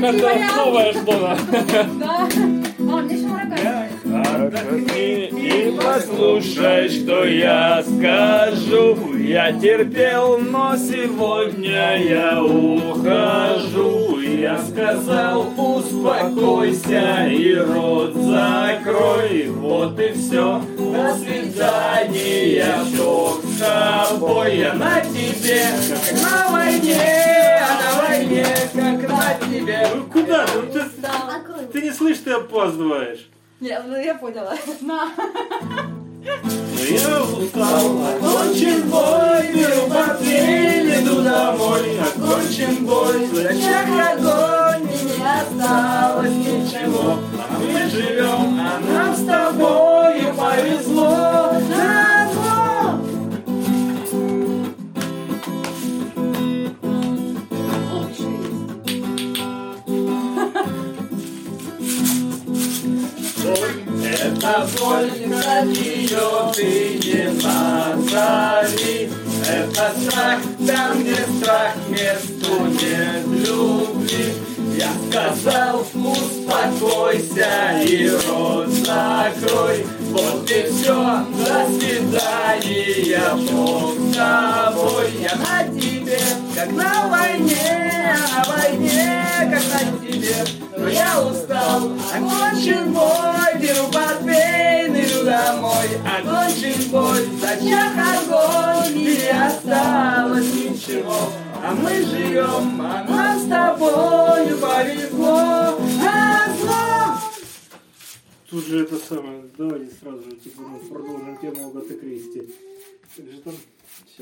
Это новое что-то. Да. О, мне еще морокай. Отдохни и послушай, что я скажу. Я терпел, но сегодня я ухожу. Я сказал, успокойся и рот закрой. Вот и все. До свидания, Бог с тобой. Я на тебе, как на войне, а на войне, как на тебе. Ну куда ты? Ты не слышишь, ты опаздываешь. Я поняла. На. Я устал, окончен бой, беру портфель, иду домой. Окончен бой, зачем огонь, и не осталось ничего. А мы живем, а нам с тобою повезло. Назло. Это боль, за нее ты не назови. Это страх, там, где страх, месту нет любви. Я сказал, успокойся и рот закрой. Вот и все, до свидания, Бог с тобой. Я на тебе, как на войне, а на войне, как на тебе. Но я устал, окончен бой, беру портфель, иду домой. Окончен бой, зачем огонь, и не осталось ничего. А мы живем, а нам с тобою повезло. Назло. Тут же это самое, давайте сразу же, типа, продолжим тему Агаты Кристи. Как же там?